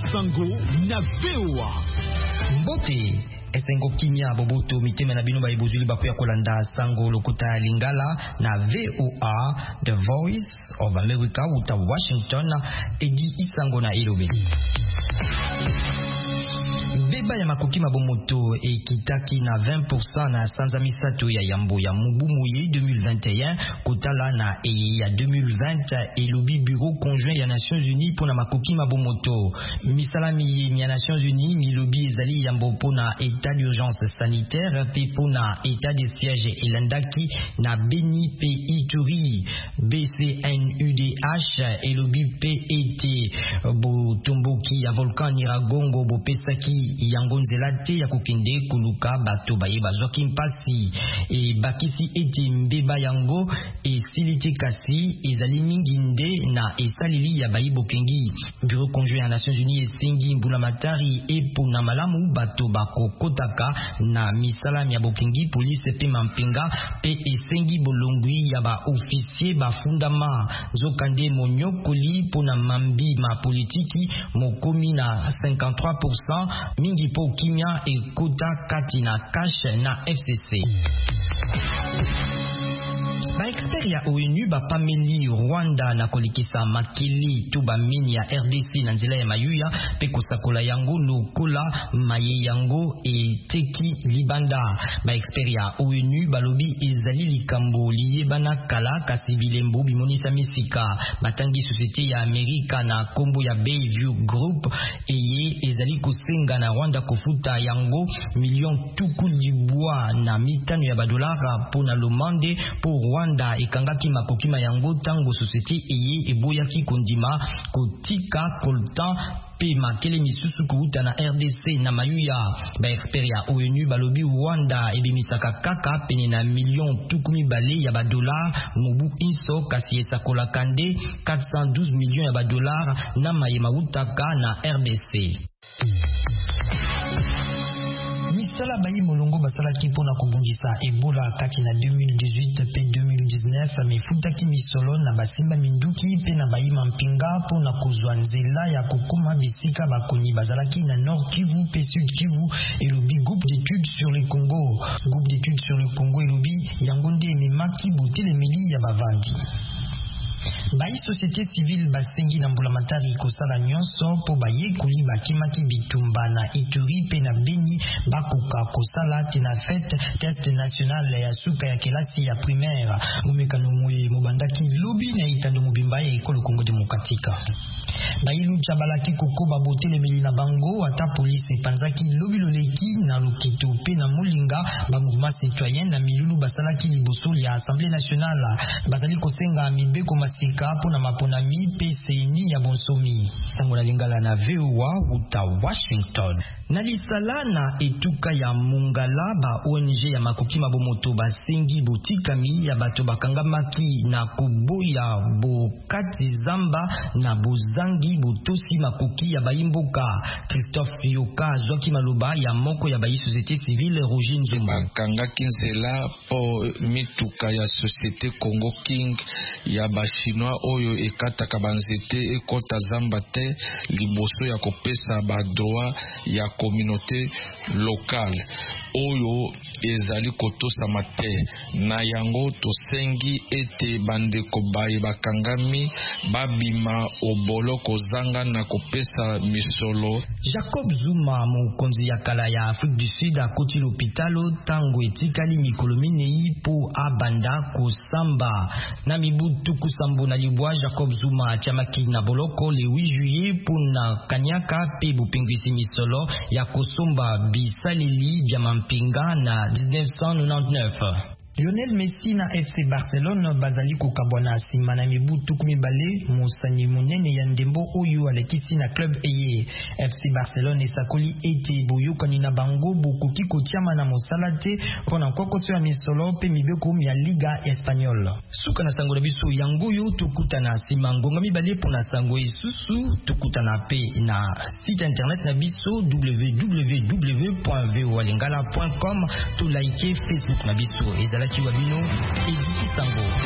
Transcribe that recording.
Sango na VOA. Mbote esengo kimia boboto miteme na bino ba ibozuli bakuya kolanda sango lokota lingala na VOA, The Voice of America uta Washington, edi isango na ilobe. Beba ya makoki mabomoto ekitaki na 20% na sanza misato ya yambo ya mubumuye 2021 kotala na ya 2020 elobi bureau conjoint ya Nations Unies pona makoki mabomoto. Misalami ya Nations Unies milobi ezali yambo pona état d'urgence sanitaire pe pona état de siège elandaki na Beni pe Ituri. BCNUDH elobi PET bo tomboki ya volcan Nyiragongo bo pesaki yango nzela te ya kokende koluka bato baye bazwaki mpasi e bakisi ete mbeba yango esilite kasi ezali mingi nde na esalili ya bayi bokengi. Bureau conjoint ya Nations Unies esengi mbula matari epona malamu bato bakokotaka na misalami ya bokengi police pe mampinga pe esengi bolongwi ya ba officier bafundama nzokande monyokoli pona mambi ma politiki mokomi na 53%, mingi po kimia ekota kati na cash na FCC. Ba expert ya ONU ba pameli Rwanda na kolikisa makili to ba mini ya RDC na nzela ya mayuya pe kosakola yango lokola maye yango teki libanda. Ba expert ya ONU balobi ezali likambo liyebana kala kasi bilembo bimonisa misika batangi société ya Amerika na kombo ya Bayview Group eye ezali kosenga na Rwanda kofuta yango million tuku libwa na mitano ya badolara pona lomande po Rwanda ekangaki makokima yango tango société eye eboyaki kondima kotika koltan pe makele misusu kuuta na RDC na mayuya. Ba expert ya ONU balobi Rwanda ebimisaka kaka pene na million tukumi bale ya badolar mobu inso kasi esakola kande 412 millions ya badolar na maye mautaka na RDC. Misala bayi molongo basalaki pona kobungisa Ebola kati na 2018 pe 2019 amefutaki misolo na basimba minduki pe na bayi mampinga pona kozwa nzela ya kokoma bisika bakoni bazalaki na Nord Kivu pe Sud Kivu elobi groupe d'études sur le Congo. Groupe d'études sur le Congo elobi yango nde ememaki botelemeli ya bavandi. Bayi société civile basengi na mbula matari kosala nyonso po baye kuli bakimaki bitumba na Ituri pe na Beni bakoka kosala tina fête test national ya suka ya kelasi ya primaire mumekano moye mobandaki lobi na itando mobimba ya ekolo Congo Demokratika. Bayilu chabalaki koko babotelemeli na bango ata police panzaki lobi loleki na lokito pe na molinga ba mouvement citoyen na milulu basalaki liboso ya Assemblée nationale bazali kosenga mibeko masika pona maponami pe seini ya bonsomi. Sango na lingala na VOA uta Washington. Na lisala na etuka ya Mongala ba ONG ya makoki mabomoto basengi botikami ya bato bakangamaki na koboya bokati zamba na bozangi botosi makoki ya bayimboka. Christophe Yoka zwaki maloba ya moko ya bayi société civile Roger Nzembo. Bakangaki nzela po mituka ya société Congo King ya bachinois oyo ekataka banzete ekota zamba te liboso ya kopesa ba droit ya communauté locale oyo ezali kotosama te na yango tosengi ete bandeko baye bakangami babima obolo kozanga na kopesa misolo. Jacob Zuma mokonzi ya kala ya Afrique du Sud akoti l'hôpitalo tango etikali mikolo minei po abanda kosamba na mibutu kusambo na libwa. Jacob Zuma atiamaki na boloko le 8 juillet pona kanyaka pe bopingwisi misolo ya kosomba bisaleli bya mampinga na 1999. Lionel Messi na FC Barcelone bazali kokabwana nsima na mibutu kumibale mosani monene ya ndembo oyo alekisi na club eye. FC Barcelone esakoli ete boyokani na bango bokoki kotiama na mosala te mpona kokoso ya misolo pe mibeko ya Liga Espagnole. Suka na sango na biso yango yo tokutana nsima ngonga mibale mpona sango esusu tokutana pe na site internet na biso www.voalingala.com to like Facebook na biso ezala Wabino et Sango.